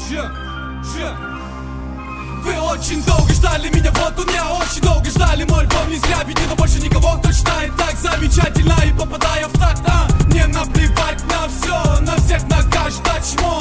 Вы очень долго ждали меня, вот он я. Очень долго ждали мой альбом, не зря. Ведь это больше никого, кто читает так замечательно и попадая в такт. Не наплевать на все, на всех, на каждое чмо.